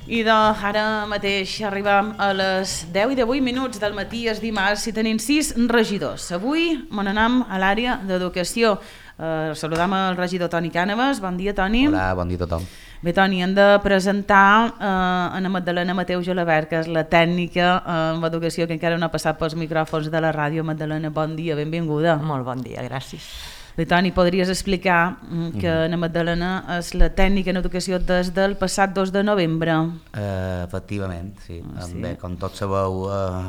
I ara mateix arribam a les 10 i 18 minuts del matí, és dimarts, i tenim 6 regidors. Avui me n'anem a l'àrea d'educació. Saludam el regidor Toni Cànovas. Bon dia, Toni. Hola, bon dia a tothom. Bé, Toni, hem de presentar a Magdalena Mateu Gelabert, que és la tècnica en educació que encara no ha passat pels micròfons de la ràdio. Magdalena, bon dia, benvinguda. Molt bon dia, gràcies. Bé, Toni, podries explicar que Ana Magdalena és la tècnica en educació des del passat 2 de novembre? Efectivament, sí. Sí. Bé, com tots sabeu,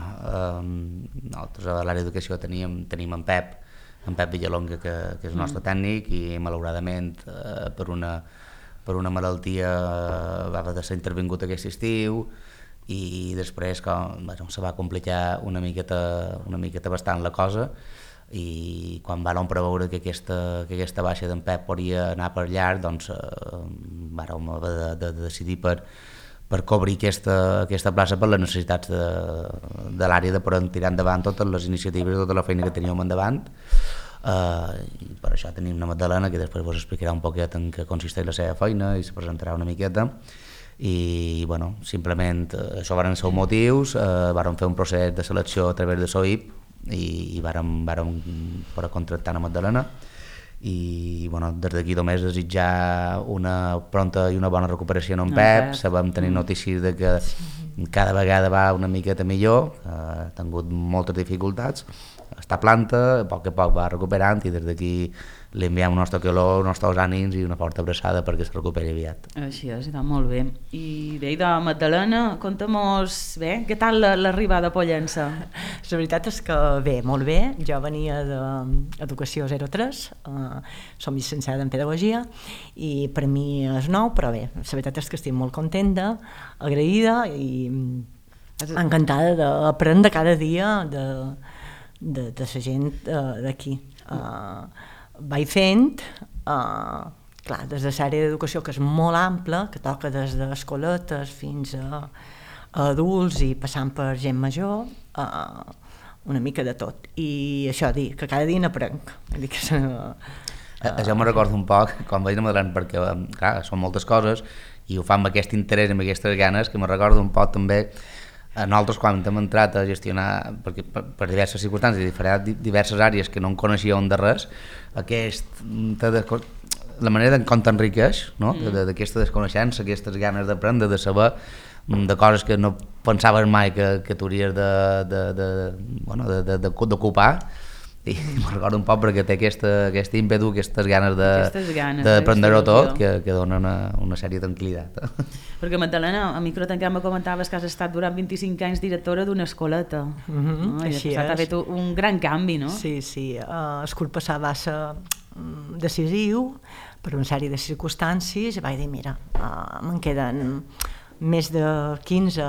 nosaltres a l'àrea d'educació tenim en Pep Villalonga, que és el nostre tècnic, i malauradament per una malaltia va haver de ser intervingut aquest estiu, i després se va complicar una miqueta bastant la cosa, i quan vàrem preveure que aquesta baixa d'en Pep podria anar per llarg, doncs vàrem haver de decidir per cobrir aquesta plaça per les necessitats de l'àrea, de poder tirar endavant totes les iniciatives, tota la feina que teníem endavant. I per això tenim una Magdalena que després vos explicarà un poquet en què consisteix la seva feina i se presentarà una miqueta. I bueno, simplement això van ser els motius, vàrem fer un procés de selecció a través de SOIP i vàrem poder contractar a Magdalena, i bueno, des d'aquí només desitjar una pronta i una bona recuperació en Pep. Sabem tenir notícies de que cada vegada va una miqueta millor, ha tingut moltes dificultats, està a planta, a poc va recuperant, i des d'aquí li enviem el nostre calor, els nostres ànims i una forta abraçada perquè es recuperi aviat. Així és, està molt bé. I bé, de Magdalena, conta'm-nos bé, què tal l'arribada a Pollença? La veritat és que bé, molt bé. Jo venia d'Educació 03, som llicenciada en Pedagogia, i per mi és nou, però bé, la veritat és que estic molt contenta, agraïda i encantada d'aprendre cada dia de la gent d'aquí. Vaig fent, clar, des de l'àrea d'educació, que és molt ampla, que toca des d'escoletes fins a adults i passant per gent major, una mica de tot. I això, dir que cada dia n'aprenc. Jo me'n recordo un poc quan vaig a Magdalena, perquè clar, són moltes coses i ho fan amb aquest interès, amb aquestes ganes, que me'n recordo un poc també nosaltres quan hem entrat a gestionar, perquè per diverses circumstàncies, diverses àrees que no en coneixíem de res, la manera com t'enriqueix, no? D'aquesta desconeixença, aquestes ganes d'aprendre, de saber de coses que no pensaves mai que t'hauries d'ocupar. I me'n recordo un poc perquè té aquest ímpetu, aquestes ganes d'aprendre-ho tot, que donen una sèrie de tranquil·litat. Perquè Magdalena, a micro tancat me comentaves que has estat durant 25 anys directora d'una escoleta. Així és. Ha fet un gran canvi, no? Sí. El curs passat va ser decisiu per una sèrie de circumstàncies, i vaig dir, mira, me'n queden més de 15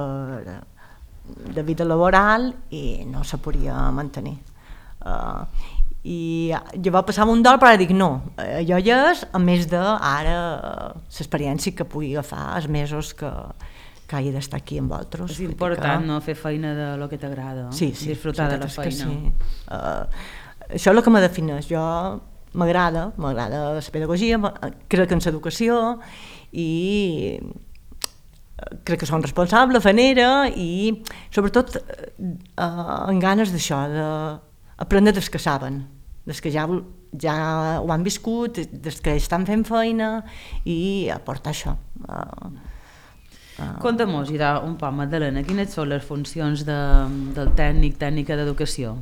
de vida laboral i no se podia mantenir. I jo va passar un dol, però dic no, allò ja és, a més de ara l'experiència que pugui agafar els mesos que hagi d'estar aquí amb vosaltres. És important, no?, fer feina de lo que t'agrada, disfrutar de la feina. Això és el que me defineix. Jo m'agrada la pedagogia, crec en l'educació i crec que som responsable, fanera, i sobretot amb ganes d'això, aprendre des que saben, des que ja ho han viscut, des que estan fent feina, i aportar això. Conta-mos, un poc, Magdalena, quines són les funcions del tècnica d'educació?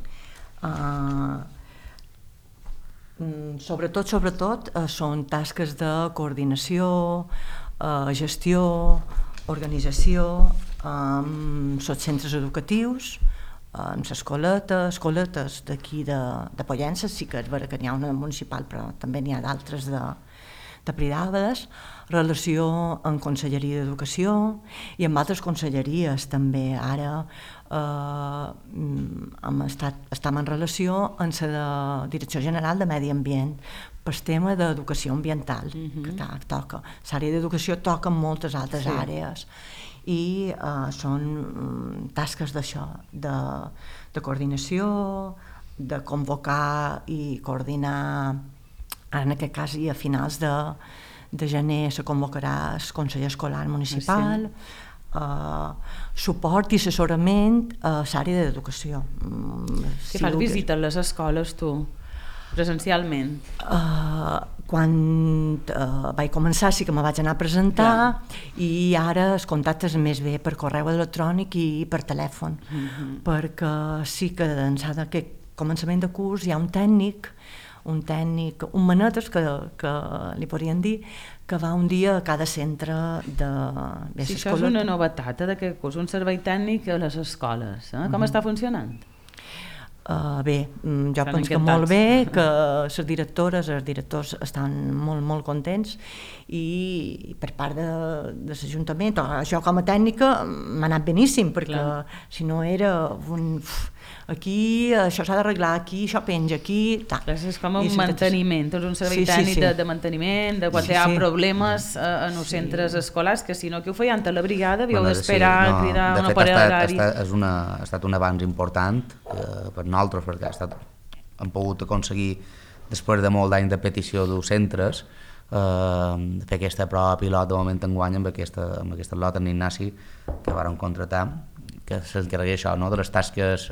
Sobretot són tasques de coordinació, gestió, organització, amb els centres educatius, amb les escoletes d'aquí de Pollença. Sí que és vera que n'hi ha una municipal, però també n'hi ha d'altres de privades, relació amb Conselleria d'Educació i amb altres conselleries també. Ara estem en relació amb la Direcció General de Medi Ambient per tema d'educació ambiental, que toca. L'àrea d'educació toca en moltes altres àrees, i són tasques d'això, de coordinació, de convocar i coordinar, ara en aquest cas i a finals de gener se convocarà el Consell Escolar Municipal, suport i assessorament a l'àrea d'educació. Què fas, visites les escoles tu, presencialment? Quan vaig començar sí que me vaig anar a presentar i ara els contactes més bé per correu electrònic i per telèfon, perquè sí que d'ençà d'aquest començament de curs hi ha un tècnic, un manetes que li podrien dir, que va un dia a cada centre de... Sí, això és una novetat d'aquest curs, un servei tècnic a les escoles. Com està funcionant? Bé, jo penso que molt bé, que les directores, els directors estan molt, molt contents i per part de l'Ajuntament, això com a tècnica m'ha anat beníssim, perquè si no era aquí això s'ha d'arreglar, aquí això penja, aquí... És com un manteniment, és un servei tècnic de manteniment, de quan hi ha problemes en els centres escolars, que si no que ho feien a la brigada, havíeu d'esperar, cridar una parella d'horari. Ha estat un avanç important per nosaltres, perquè hem pogut aconseguir, després de molt d'anys de petició dels centres, fer aquesta prova pilot de moment enguany amb aquesta lot en Ignasi que vàrem contratar, que s'encarregui això, de les tasques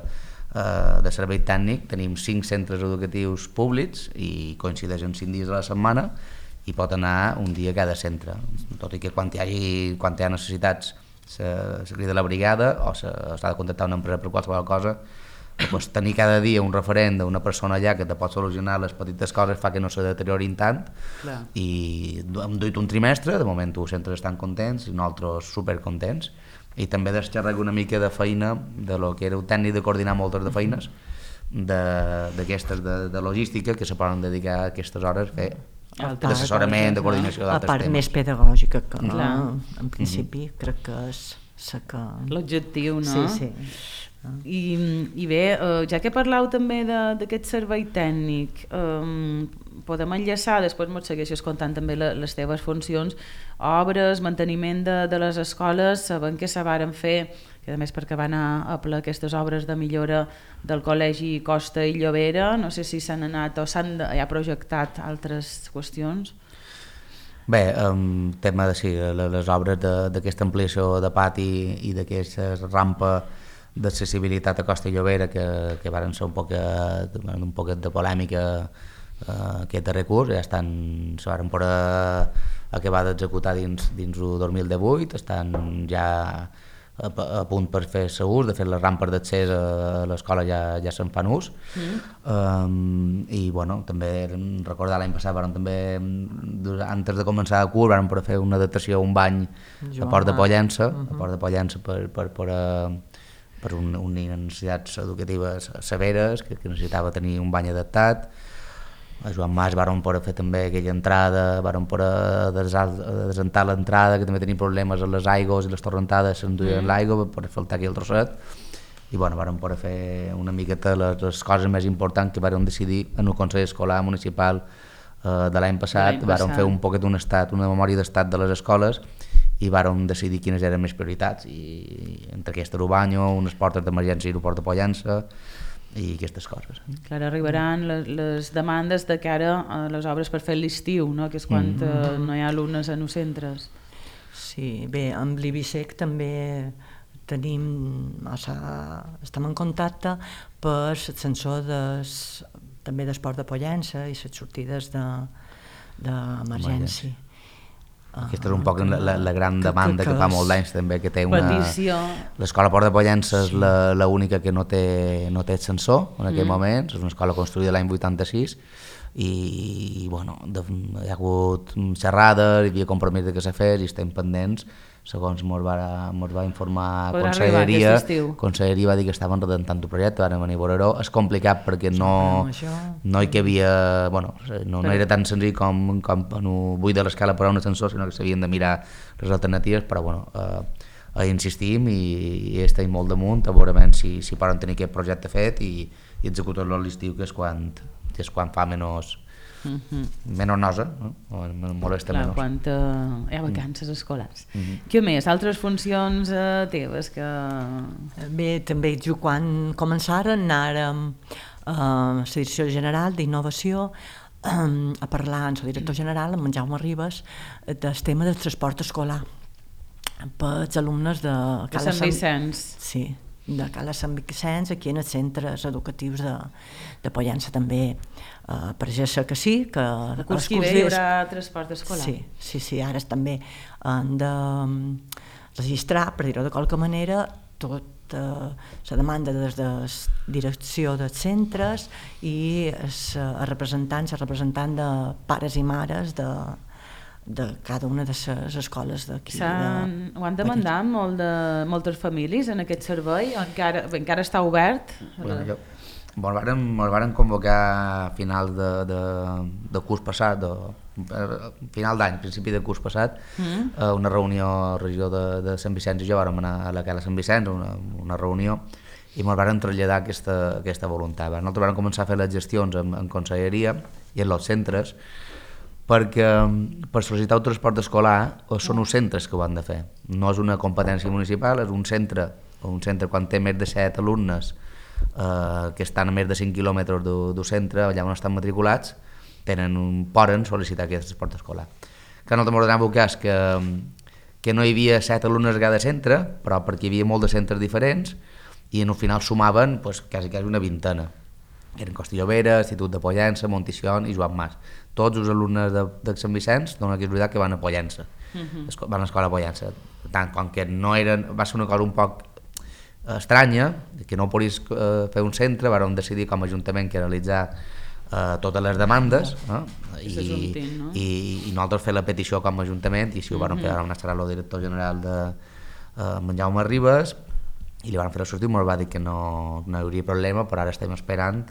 de servei tècnic. Tenim 5 centres educatius públics i coincideixen 5 dies a la setmana i pot anar un dia a cada centre, tot i que quan hi ha necessitats se crida la brigada o s'ha de contactar una empresa per qualsevol cosa. Pues, tenir cada dia un referent d'una persona allà que te pot solucionar les petites coses fa que no se deteriorin tant. I hem duit un trimestre, de moment els centres estan contents i nosaltres supercontents, i també desxarrega una mica de feina de lo que era el tècnic de coordinar moltes de feines d'aquestes de logística que se poden dedicar a aquestes hores a fer d'assessorament, de coordinació d'altres temes. La part més pedagògica que en principi crec que és l'objectiu, no? Sí. I bé, ja que parlau també d'aquest servei tècnic, podem enllaçar, després m'ho segueixes contant també les teves funcions, obres, manteniment de les escoles, sabent que se varen fer, que a més perquè van a ple aquestes obres de millora del col·legi Costa i Llobera, no sé si s'han anat o s'han ja projectat altres qüestions. Bé, tema de les obres d'aquesta ampliació de pati i d'aquesta rampa d'accessibilitat a Costa i Llobera que varen ser un poquet de polèmica aquest darrer curs, ja se varen poder acabar d'executar dins el 2018, estan ja a punt per fer segurs, de fet les rampes d'accés a l'escola ja se'n fan ús. I bueno, també recordar l'any passat també, antes de començar el curs, vam poder fer una adaptació a un bany a Port de Pollença, per unes necessitats educatives severes, que necessitava tenir un bany adaptat. A Joan Mas vàrem poder fer també aquella entrada, vàrem poder desentar l'entrada, que també tenim problemes amb les aigües i les torrentades s'enduien l'aigua per faltar aquí el trosset. I bueno, vàrem poder fer una miqueta les coses més importants que vàrem decidir en el Consell Escolar Municipal de l'any passat. Vàrem fer un poquet una memòria d'estat de les escoles i vàrem decidir quines eren més prioritats, i entre aquesta el banyo, unes portes d'emergència i l'aeroport de Pollença i aquestes coses. Clar, arribaran les demandes de cara a les obres per fer l'estiu, no? Que és quan no hi ha alumnes en els centres. Sí, bé, amb l'Ibisec també estem en contacte per l'ascensor també d'Esport de Pollença i les sortides d'emergència. Aquesta és un poc la gran demanda que fa molt d'anys també, que té petició. L'escola Port de Pollença és l'única que no té ascensor en aquell moment, és una escola construïda l'any 86 i bueno, hi ha hagut xerrades, hi havia compromís que se fes i estem pendents, segons mos va informar Conselleria. Conselleria va dir que estaven redactant el projecte, van venir a veure-ho. És complicat perquè no hi havia, bueno, no era tan senzill com en el buit de l'escala per a un ascensor, sinó que s'havien de mirar les alternatives, però bueno, insistim i estem molt damunt a veure si poden tenir aquest projecte fet i executar-lo a l'estiu, que és quan fa menys nosa, molesta menys. Quan hi ha vacances escolars. Què més? Altres funcions teves que... Bé, també quan començàrem anàrem a la Direcció General d'Innovació a parlar amb el director general, amb en Jaume Ribas, del tema del transport escolar pels alumnes de Sant Vicenç. Sí, de Cala Sant Vicenç, aquí en els centres educatius de Pollença també. Pareix que sí, que el curs que ve hi haurà transport escolar. Sí, ara també han de registrar, per dir-ho de qualque manera, tota la demanda des de la direcció dels centres i els representants de pares i mares de cada una de les escoles d'aquí. Ho han demandat moltes famílies en aquest servei? Encara està obert? Ens varen convocar a final de curs passat, final d'any, principi de curs passat, una reunió al regidor de Sant Vicenç i jo vàrem anar a la Cala Sant Vicenç, una reunió, i ens varen traslladar aquesta voluntat. Nosaltres vàrem començar a fer les gestions en conselleria i en els centres, perquè per sol·licitar el transport escolar són uns centres que ho han de fer. No és una competència municipal, és un centre quan té més de 7 alumnes que estan a més de 5 quilòmetres del centre, allà on estan matriculats, poden sol·licitar aquest transport escolar. Que nosaltres ens donàvem el cas que no hi havia 7 alumnes a cada centre, però perquè hi havia molts de centres diferents i al final sumaven quasi una vintena. Eren Costa Llobera, Institut de Pollença, Montitxon i Joan Mas. Tots els alumnes de Sant Vicenç donen la casualitat que van a Pollença, van a l'escola a Pollença. Per tant, com que va ser una cosa un poc estranya, que no podies fer un centre, vam decidir com a Ajuntament que realitzar totes les demandes i nosaltres fer la petició com a Ajuntament i així ho vam fer, vam estar al director general de Jaume Ribas i li vam fer la sortida i ens va dir que no hi hauria problema, però ara estem esperant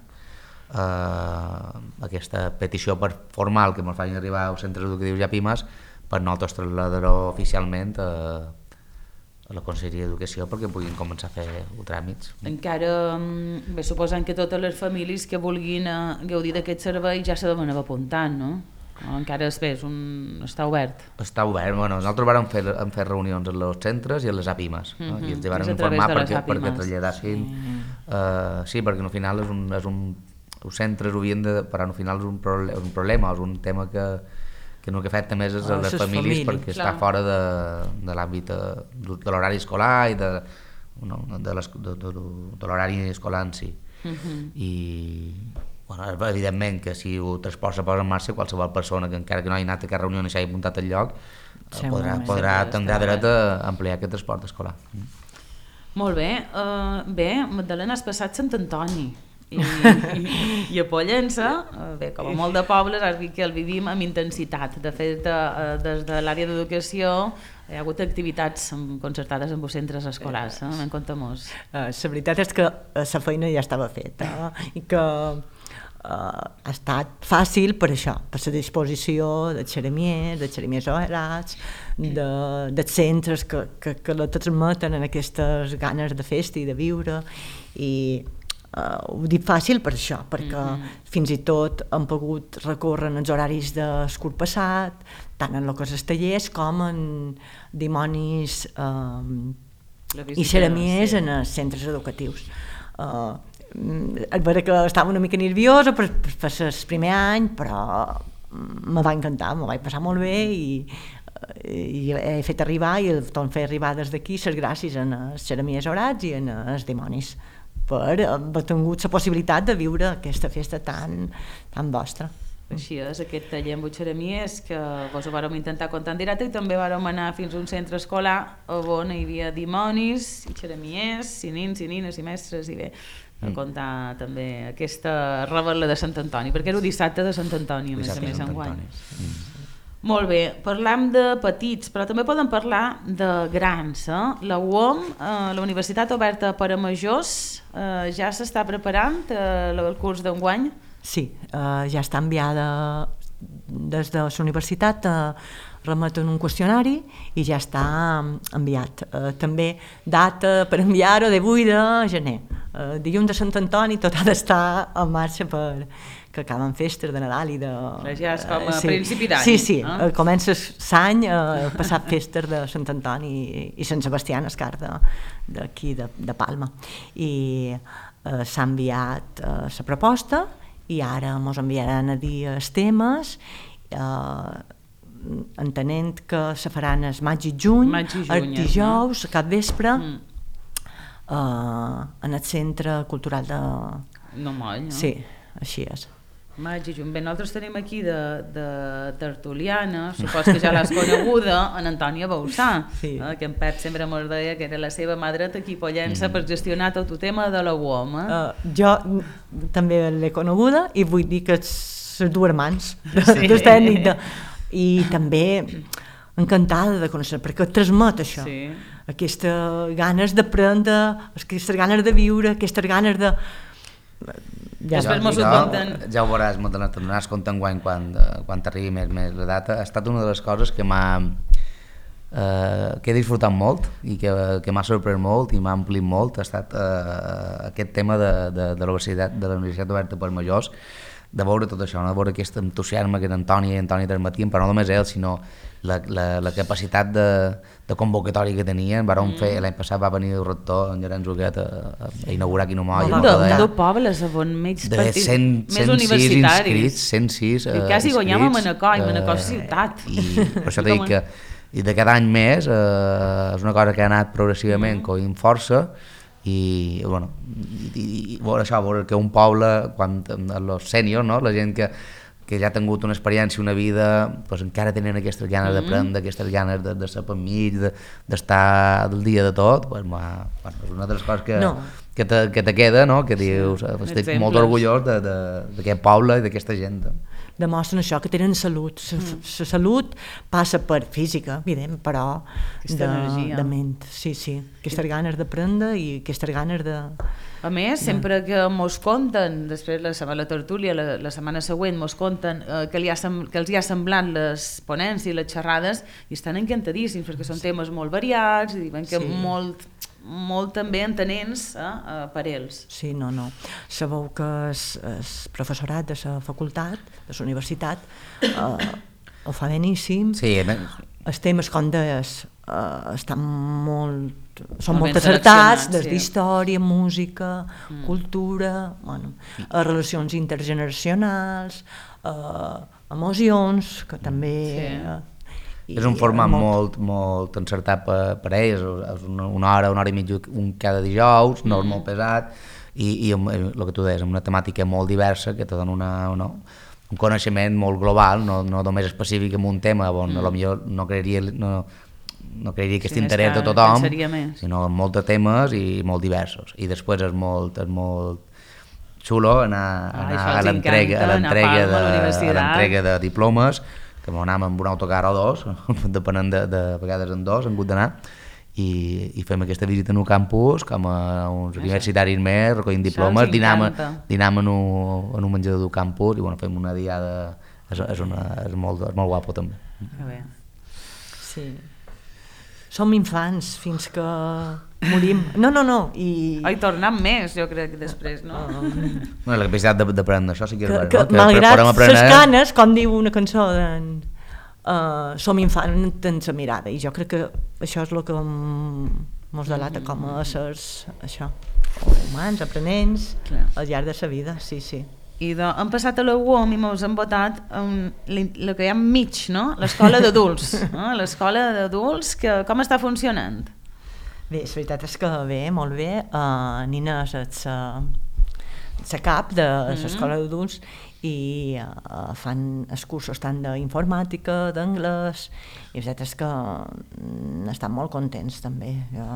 aquesta petició formal que ens facin arribar als centres educatius i a Pimes per nosaltres traslladar-ho oficialment a la Conselleria d'Educació perquè puguin començar a fer els tràmits. Encara, suposant que totes les famílies que vulguin gaudir d'aquest servei ja se deuen haver apuntant, no? O encara està obert? Està obert. Nosaltres vam fer reunions en els centres i en les APIMES i els vam informar perquè traslladassin. Sí, perquè al final els centres ho havien de... però al final és un problema, és un tema que no que afecta més és a les famílies perquè està fora de l'àmbit de l'horari escolar i de l'horari escolar en si. I evidentment que si el transport se posa en marxa, qualsevol persona que encara que no hagi anat a aquesta reunió ni s'hagi apuntat al lloc tindrà dret a ampliar aquest transport escolar. Molt bé. Magdalena, has passat Sant Antoni i a Pollença, com a molt de pobles, has dit que el vivim amb intensitat. De fet, des de l'àrea d'educació hi ha hagut activitats concertades amb els centres escolars. Me'n compta molts. La veritat és que la feina ja estava feta i que ha estat fàcil per això, per la disposició de xeremiers oberats, dels centres que la transmeten en aquestes ganes de festa i de viure, i ho dic fàcil per això, perquè fins i tot han pogut recórrer en els horaris del curs passat, tant en el que és els tallers com en dimonis i xeremiers en els centres educatius. És vera que estava una mica nerviosa per el primer any, però me va encantar, me vaig passar molt bé i he fet arribar i el torn fer arribar des d'aquí les gràcies en els xeremiers orats i en els dimonis per haver tingut la possibilitat de viure aquesta festa tan vostra. Així és, aquest taller amb xeremiers que vos ho vàrem intentar contar en directe i també vàrem anar fins a un centre escolar on hi havia dimonis i xeremiers, i nins i nines i mestres i bé, a contar també aquesta revetla de Sant Antoni, perquè era el dissabte de Sant Antoni, a més enguany. Molt bé, parlam de petits, però també podem parlar de grans. La UOM, la Universitat Oberta per a Majors, ja s'està preparant el curs d'enguany? Sí, ja està enviada des de la universitat, remeten un qüestionari i ja està enviat. També data per enviar-ho de 8 de gener. Dilluns de Sant Antoni tot ha d'estar en marxa que acaben festes de Nadal i de... Ja és com a principi d'any. Sí, comença l'any passat festes de Sant Antoni i Sant Sebastià Escar d'aquí de Palma. I s'ha enviat la proposta i ara ens enviaran a dir els temes, entenent que se faran el maig i juny, el dijous, cap vespre, en el Centre Cultural de... No moll, no? Sí, així és. Maig i juny. Bé, nosaltres tenim aquí de tertuliana, supos que ja l'has coneguda, en Antònia Bausà, que en Pep sempre mos deia que era la seva mà dreta aquí pollença per gestionar tot el tema de la UOM. Jo també l'he coneguda i vull dir que les dues mans del tècnic i també encantada de conèixer, perquè transmet això, aquestes ganes d'aprendre, aquestes ganes de viure, aquestes ganes de... Ja ho veuràs, te n'adonaràs compte enguany quan t'arribi més la data. Ha estat una de les coses que he disfrutat molt i que m'ha sorprès molt i m'ha omplit molt. Ha estat aquest tema de la Universitat Oberta per Majors, de veure tot això, de veure aquest entusiasme que Antònia transmetien, però no només ell, sinó la capacitat de convocatòria que tenien. L'any passat va venir el rector, en Llorenç Huguet, a inaugurar Quino Moll. De pobles on més universitaris. 106 inscrits. Quasi guanyàvem a Manacor ciutat. I per això t'he dit que de cada any més és una cosa que ha anat progressivament coint força. I veure que un poble, quan els sèniors, no? La gent que ja ha tingut una experiència, una vida, pues encara tenen aquestes ganes d'aprendre, aquestes ganes de ser per mig, d'estar del dia de tot, pues, és una de les coses que te queda, no? Que dius, estic molt orgullós d'aquest poble i d'aquesta gent. Demostren això, que tenen salut. La salut passa per física, evident, però de ment. Sí, aquestes ganes d'aprendre i aquestes ganes de... A més, sempre que mos conten, després la tertúlia, la setmana següent, mos conten que els hi ha semblat les ponències i les xerrades, i estan encantadíssims, perquè són temes molt variats, i diuen que molt també entenents per ells. Sí, no. Sabeu que el professorat de la facultat, de la universitat, ho fa beníssim. Sí, els temes, com deies, són molt acertats, des d'història, música, cultura, relacions intergeneracionals, emocions, que també... És un format molt encertat per ells, és una hora i mitja cada dijous, no és molt pesat, i el que tu deies, amb una temàtica molt diversa que te dona un coneixement molt global, no només específic en un tema on potser no creuria aquest interès de tothom, sinó en molts temes i molt diversos. I després és molt xulo anar a l'entrega de diplomes, que anàvem amb un autocar o dos, depenent de vegades en dos, hem hagut d'anar, i fem aquesta visita en un campus, com a uns universitaris més, recollint diplomes, dinam en un menjador d'un campus, i fem una diada, és molt guapo també. Sí. Som infants fins que morim. No. I tornem més, jo crec, després, no? La capacitat d'aprendre, això sí que és veritat. Malgrat les canes, com diu una cançó, som infants en la mirada, i jo crec que això és el que ens delata com a éssers, humans, aprenents, al llarg de la vida, sí. I hem passat a la UOM i ens hem votat el que hi ha enmig, no? L'escola d'adults. L'escola d'adults, com està funcionant? Bé, la veritat és que molt bé. Nina és la cap de l'escola d'adults i fan els cursos tant d'informàtica, d'anglès, i la veritat és que estan molt contents també.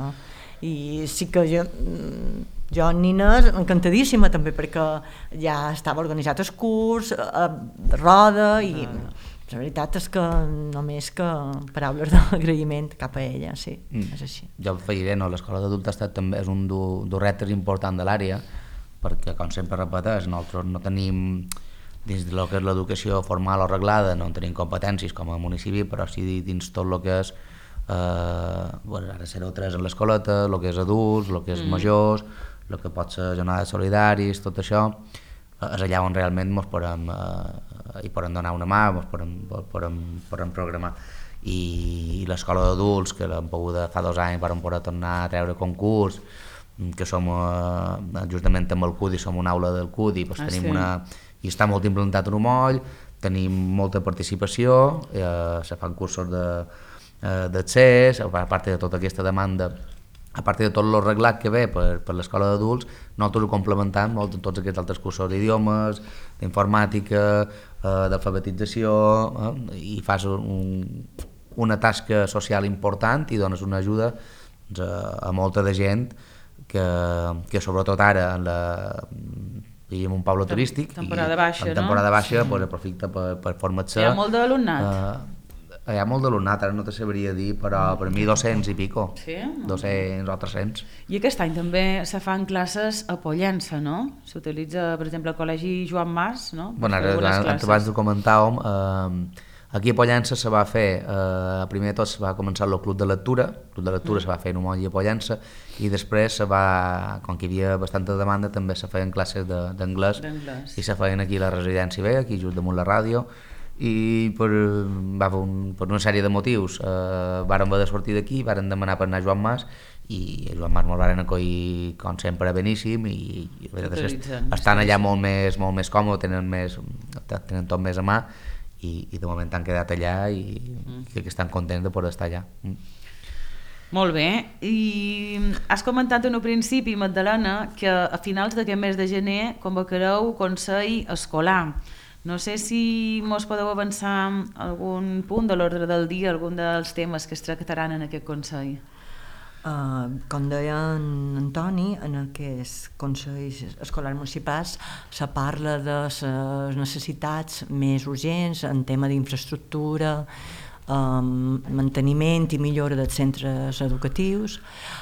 I sí que jo Nina, encantadíssima també, perquè ja estava organitzat el curs, roda, i la veritat és que només que paraules d'agraïment cap a ella, sí, és així. Jo afegiré, l'escola d'adults també és un dels reptes importants de l'àrea, perquè, com sempre repeteix, nosaltres no tenim, dins del que és l'educació formal o reglada, no tenim competències com a municipi, però sí dins tot el que és ara 0-3 en l'escoleta, el que és adults, el que és majors, el que pot ser jornades solidaris, tot això, és allà on realment ens podem donar una mà, ens podem programar. I l'escola d'adults, que l'hem pogut fa 2 anys, vam poder tornar a treure concurs, que som justament amb el CUDI, som una aula del CUDI, tenim una i està molt implantat en Umoll, tenim molta participació, se fan cursos d'accés, a part de tota aquesta demanda, a part de tot el reglat que ve per l'escola d'adults, nosaltres ho complementam molt en tots aquests altres cursos d'idiomes, d'informàtica, d'alfabetització, i fas una tasca social important i dones una ajuda a molta de gent que sobretot ara vivim en un poble turístic, temporada baixa, en temporada baixa aprofita per formar-se. Hi ha molt d'alumnat? Hi ha molt d'alumnat, ara no te sabria dir, però per mi 200 i pico, sí? 200 o 300. I aquest any també se fan classes a Pollença, no? S'utilitza, per exemple, el Col·legi Joan Mas, no? Bueno, abans ho comentàvem, aquí a Pollença se va fer, primer de tot se va començar el Club de Lectura, se va fer en Umoll i a Pollença, i després com que hi havia bastanta demanda, també se feien classes d'anglès, i se feien aquí a la residència B, aquí just damunt la ràdio, i per una sèrie de motius vàrem haver de sortir d'aquí, vàrem demanar per anar a Joan Mas, i a Joan Mas me'l varen acollir com sempre beníssim, i estan allà molt més còmodes, tenen tot més a mà, i de moment han quedat allà i crec que estan contents de poder estar allà. Molt bé, i has comentat en un principi, Magdalena, que a finals d'aquest mes de gener convocareu Consell Escolar. No sé si mos podeu avançar algun punt de l'ordre del dia, algun dels temes que es tractaran en aquest Consell. Com deia en Antoni, en aquests Consells Escolars Municipals se parla de les necessitats més urgents en tema d'infraestructura, manteniment i millora dels centres educatius.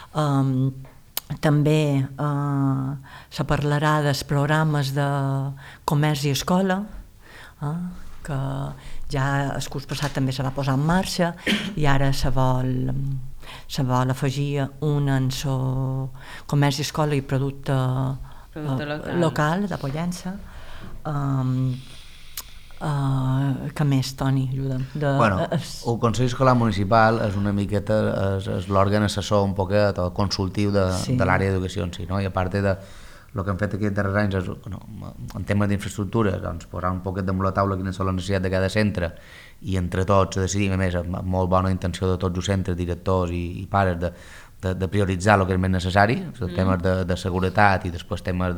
També se parlarà dels programes de comerç i escola, que ja el curs passat també se va posar en marxa i ara se vol afegir un en comerç i escola i producte local de Pollença. Què més, Toni? Ajuda'm. El Consell Escolar Municipal és una miqueta és l'òrgan assessor un poquet consultiu de l'àrea d'educació en si, no? I a part de el que hem fet aquests darrers anys és, en temes d'infraestructura, doncs, posar un poquet damunt la taula quines són les necessitats de cada centre i entre tots decidim, a més, amb molt bona intenció de tots els centres, directors i pares, de prioritzar el que és més necessari, temes de seguretat i després temes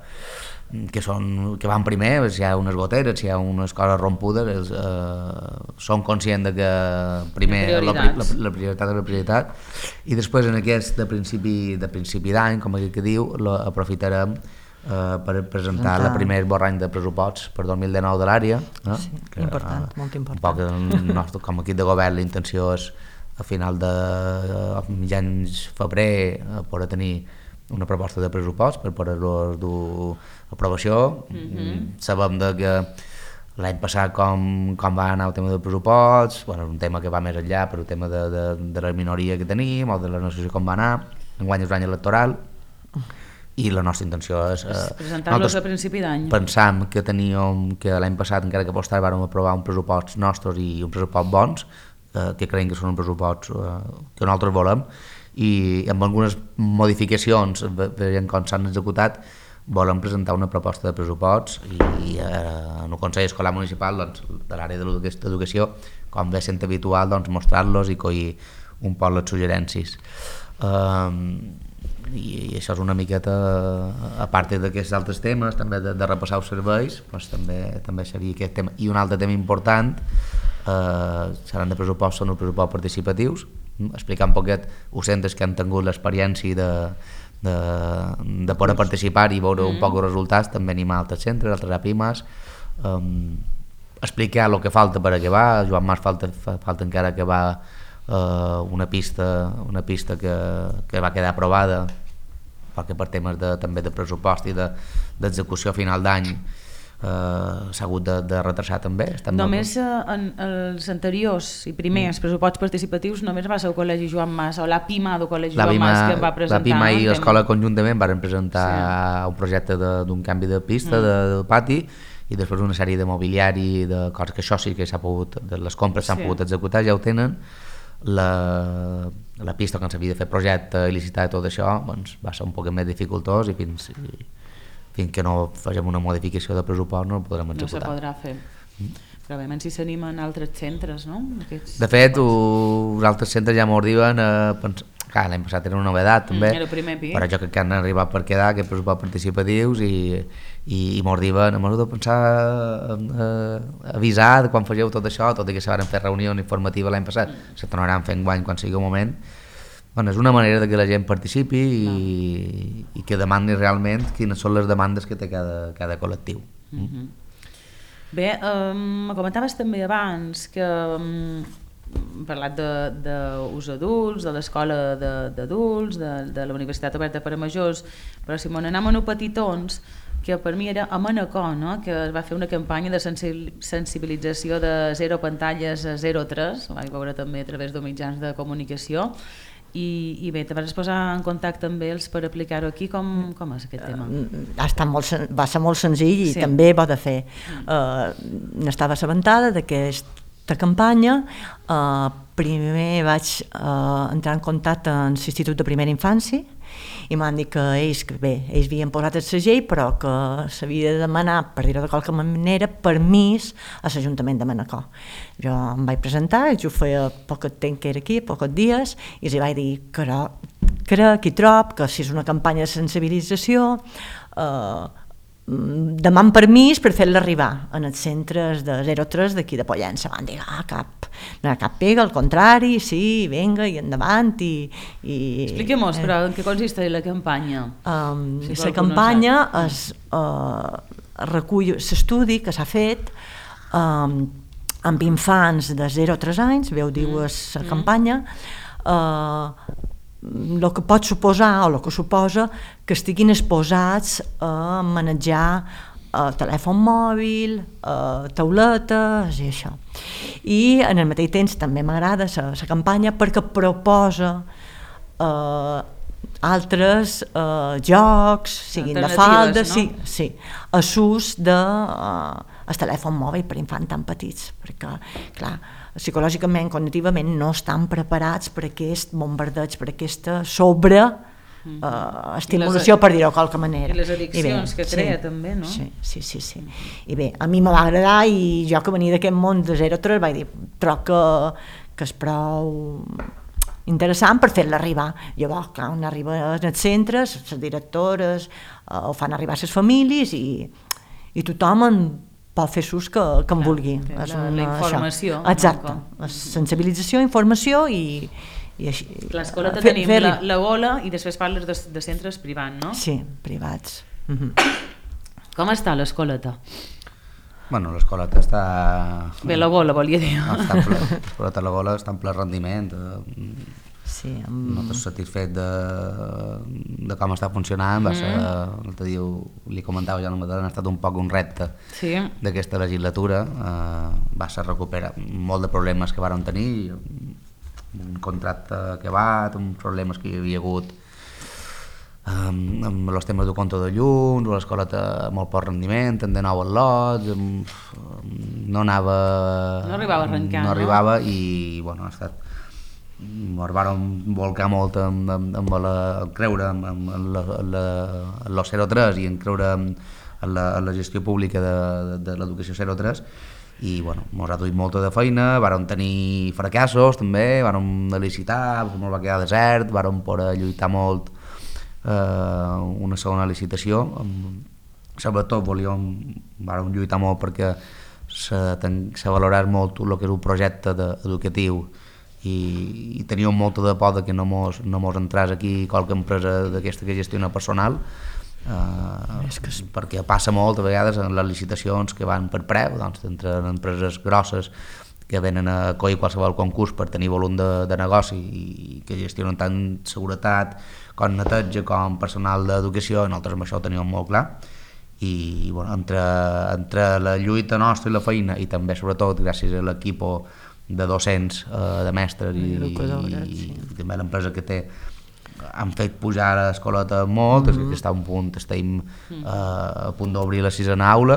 que van primer, si hi ha unes goteres, si hi ha unes coses rompudes, són conscients de que primer la prioritat és la prioritat, i després en aquest de principi d'any, com aquell que diu, aprofitarem per presentar el primer esborrany de pressuposts per 2019 de l'àrea. Sí, important, molt important. Un poc com a equip de govern la intenció és a final de mitjans febrer poder tenir una proposta de pressupost per poder-los dur a aprovació. Sabem que l'any passat com va anar el tema del pressupost, és un tema que va més enllà per el tema de la minoria que tenim o de la negociació com va anar, enguany és l'any electoral i la nostra intenció és presentar-los a principi d'any. Pensam que l'any passat, encara que postar vàrem aprovar un pressupost nostres i un pressupost bons, que creiem que són un pressupost que nosaltres volem, i amb algunes modificacions veient com s'han executat volem presentar una proposta de pressuposts i en el Consell Escolar Municipal de l'àrea d'educació, com ve sent habitual, mostrar-los i collir un poc les suggerències, i això és una miqueta a part d'aquests altres temes també de repassar els serveis, també seria aquest tema. I un altre tema important seran de pressupost, són els pressupostos participatius, explicar un poquet els centres que han tingut l'experiència de poder participar i veure un poc els resultats, també animar altres centres, altres APIMAs, explicar el que falta per acabar. A Joan Mas falta encara acabar una pista que va quedar aprovada perquè per temes també de pressupost i d'execució a final d'any s'ha hagut de retrasar també. Només en els anteriors i primers pressuposts participatius només va ser el Col·legi Joan Mas o l'APIMA del Col·legi Joan Mas que va presentar. L'APIMA i l'escola conjuntament van presentar un projecte d'un canvi de pista del pati i després una sèrie de mobiliari, de coses que això sí que s'ha pogut, les compres s'han pogut executar, ja ho tenen. La pista quan s'havia de fer projecte i licitar i tot això va ser un poc més dificultós i fins que no facem una modificació de pressupost no ho podrem executar. No se podrà fer. Però bé, si s'animen altres centres, no? De fet, els altres centres ja m'ho diuen clar, l'any passat era una novedat també, era el primer pis. però jo crec que han arribat per quedar, que pressupost participatius i m'ho diuen, m'ho de pensar avisar quan fageu tot això, tot i que se van fer reunió informativa l'any passat, se tornaran fent guany quan sigui el moment. Bueno, és una manera de que la gent participi i que demani realment quines són les demandes que té cada col·lectiu. Bé, me comentaves també abans que hem parlat d'ús adults, de l'escola d'adults, de la Universitat Oberta per a Majors, però si m'on anem a petitons, que per mi era a Manacor, no? Que es va fer una campanya de sensibilització de 0 pantalles a 0,3, ho vaig veure també a través de mitjans de comunicació, i bé, te vas posar en contacte amb ells per aplicar-ho aquí. Com és aquest tema? Va ser molt senzill i també bo de fer. N'estava assabentada d'aquesta campanya. Primer vaig entrar en contacte amb l'Institut de Primera Infància i m'han dit que ells havien posat el segell, però que s'havia de demanar, per dir-ho de qualque manera, permís a l'Ajuntament de Manacor. Jo em vaig presentar, ells ho feia poc temps que era aquí, pocs dies, i els vaig dir que crec i trob que si és una campanya de sensibilització deman permís per fer-la arribar en els centres de 0-3 d'aquí de Pollença. Van dir, no hi ha cap pega, al contrari, sí, venga, i endavant. Expliquem-nos, però en què consisteix la campanya? La campanya recull l'estudi que s'ha fet amb infants de 0 a 3 anys, veu diu la campanya, el que pot suposar o el que suposa que estiguin exposats a manejar telèfon mòbil, tauletes i això. I en el mateix temps també m'agrada la campanya perquè proposa altres jocs, siguin de falda, no? A l'ús del telèfon mòbil per infants tan petits, perquè, clar, psicològicament, cognitivament, no estan preparats per aquest bombardeig, per aquesta estimulació, per dir-ho de qualque manera. I les addiccions que crea també, no? Sí. I bé, a mi me va agradar i jo que venia d'aquest món de 0 a 3 vaig dir, però que és prou interessant per fer-la arribar. Llavors, clar, on arriba als centres, les directores ho fan arribar a les famílies i tothom pot fer ús que en vulgui. La informació. Exacte, la sensibilització, informació i així. L'escoleta tenim la gola i després parles de centres privats, no? Sí, privats. Com està l'escoleta? Bueno, l'escoleta està... Bé, la gola, volia dir. L'escoleta a la gola està en ple rendiment. Sí, no t'has satisfet de com està funcionant. Va ser, l'altre dia li comentava ja, ha estat un poc un repte d'aquesta legislatura. Va ser recuperar molt de problemes que vàrem tenir, un contracte acabat, uns problemes que hi havia hagut amb els temes de compte de llums, l'escoleta molt poc rendiment, de nou al·lots, no arribava a arrencar, no arribava, i bueno, ha estat, ens vàrem volcar molt amb creure en el 0-3 i en creure en la gestió pública de l'educació 0-3, i bueno, ens ha duit molta de feina, vàrem tenir fracassos també, vàrem licitar, ens va quedar desert, vàrem poder lluitar molt una segona licitació, sobretot vàrem lluitar molt perquè se valorés molt el que és un projecte educatiu i teníem molta de por que no mos entrés aquí qualque empresa d'aquesta que gestiona personal, perquè passa molt a vegades en les licitacions que van per preu, doncs entre empreses grosses que venen a coir qualsevol concurs per tenir volum de negoci i que gestionen tant seguretat com neteja com personal d'educació, i nosaltres amb això ho teníem molt clar. I bueno, entre la lluita nostra i la feina, i també sobretot gràcies a l'equip de docents, de mestres i també l'empresa que té, han fet pujar l'escoleta molt, que està a un punt, estem a punt d'obrir la 6a aula,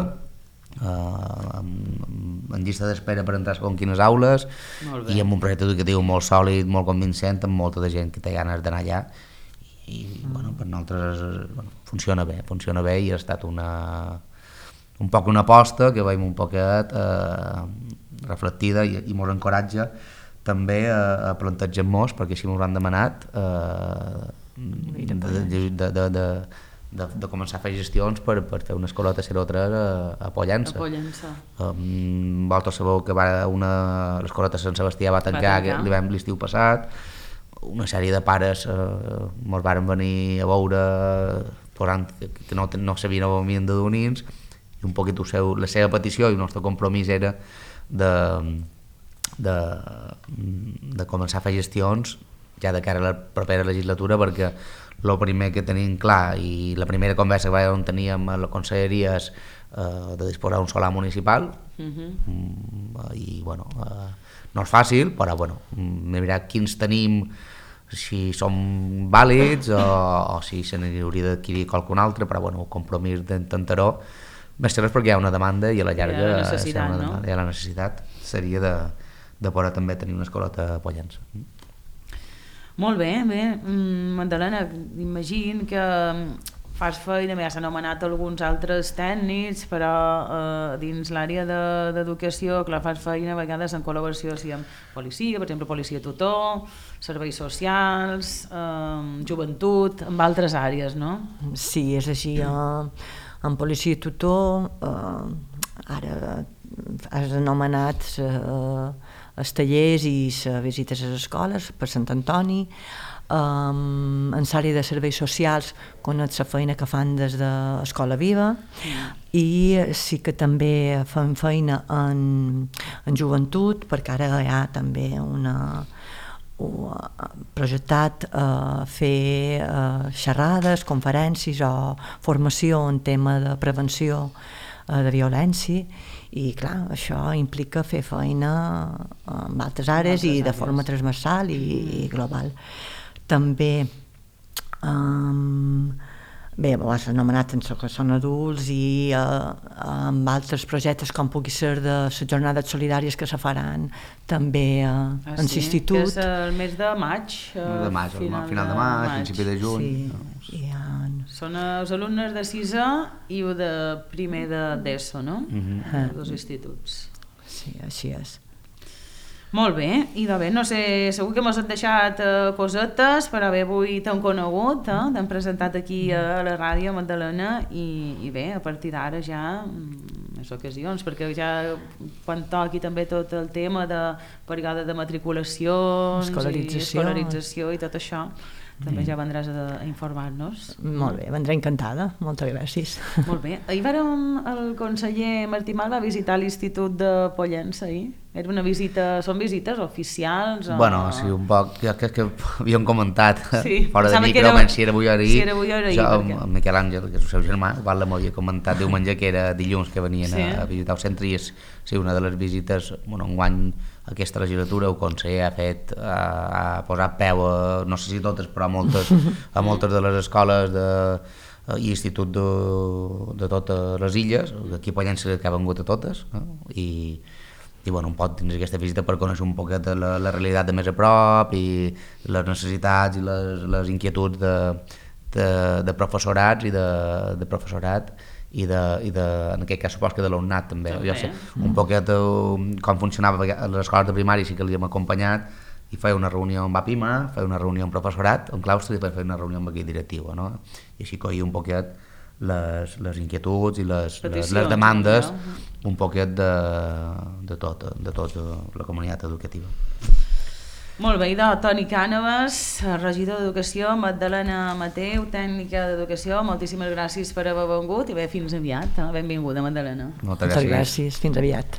en llista d'espera per entrar a quines aules, i amb un projecte educatiu molt sòlid, molt convincent, amb molta de gent que té ganes d'anar allà. bueno, per nosaltres funciona bé i ha estat un poc una aposta que veiem un poquet reflectida i mos encoratja també a plantejar-nos, perquè així m'ho han demanat, de començar a fer gestions per fer una escoleta 03 a Pollença. Vosaltres sabeu que l'escoleta Sant Sebastià va tancar l'estiu passat, una sèrie de pares ens varen venir a veure que no sabien on havien de donir, i un poquet la seva petició i el nostre compromís era de començar a fer gestions ja de cara a la propera legislatura, perquè el primer que tenim clar i la primera conversa que teníem a la conselleria és de disposar d'un solar municipal, i bueno, no és fàcil, però bueno, mirar quins tenim, si són vàlids o si se n'hauria d'adquirir qualcun altre, però bueno, el compromís d'intentar-ho, més que res perquè hi ha una demanda i a la llarga hi ha la necessitat seria de poder també tenir una escoleta a Pollença. Molt bé, Magdalena, imagino que fas feina, ja s'han anomenat alguns altres tècnics, però dins l'àrea d'educació, clar, fas feina a vegades en col·laboració amb policia, per exemple, policia tutor, serveis socials, joventut, amb altres àrees, no? Sí, és així. En policia tutor, ara has anomenat els tallers i les visites a les escoles per Sant Antoni, en l'àrea de serveis socials conec la feina que fan des de Escola Viva, i sí que també fem feina en joventut, perquè ara hi ha també projectat fer xerrades, conferències o formació en tema de prevenció de violència, i clar, això implica fer feina en altres àrees i de forma transversal i global. També has anomenat que són adults, i amb altres projectes com pugui ser de les jornades solidàries que se faran també en l'institut. Que és el mes de maig. Final de maig, principi de juny. Són els alumnes de 6è i el de primer d'ESO, no? Dos instituts. Sí, així és. Molt bé, i de bé, no sé, segur que m'has deixat cosetes, però bé, avui t'hem conegut, t'hem presentat aquí a la ràdio, Magdalena, i bé, a partir d'ara ja més ocasions, perquè ja quan toqui també tot el tema de període de matriculacions, escolarització i tot això, també ja vendràs a informar-nos. Molt bé, vendré encantada, moltes gràcies. Molt bé, ahir el conseller Martí Mal va visitar l'Institut de Pollença ahir. Era una visita, són visites oficials? Bueno, sí, un poc, que havíem comentat fora de micro, si era avui o ahir, el Miquel Àngel, que és el seu germà, m'havia comentat diumenge que era dilluns que venien a visitar el centre, i és una de les visites, enguany aquesta legislatura el conseller ha posat peu a, no sé si totes, però a moltes de les escoles i instituts de totes les illes, aquí a Pollença que ha vengut a totes, i un pot tenir aquesta visita per conèixer un poquet la realitat de més a prop i les necessitats i les inquietuds de professorats i de professorat i en aquest cas suposo que de l'alumnat també. Jo sé un poquet com funcionava a les escoles de primària, sí que l'hem acompanyat i feia una reunió amb APIMA, feia una reunió amb professorat, amb claustre, i després feia una reunió amb equip directiu, no? I així coïa un poquet les inquietuds i les demandes un poquet de tota la comunitat educativa. Molt bé, Toni Cànovas, regidor d'Educació, Magdalena Mateu, tècnica d'Educació, moltíssimes gràcies per haver vengut i bé, fins aviat. Benvinguda, Magdalena. Moltes gràcies, fins aviat.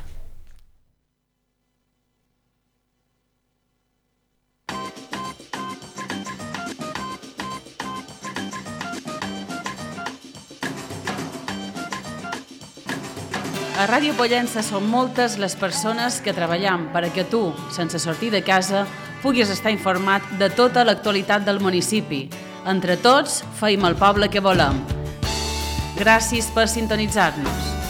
A Ràdio Pollença són moltes les persones que treballem perquè tu, sense sortir de casa, puguis estar informat de tota l'actualitat del municipi. Entre tots, feim el poble que volem. Gràcies per sintonitzar-nos.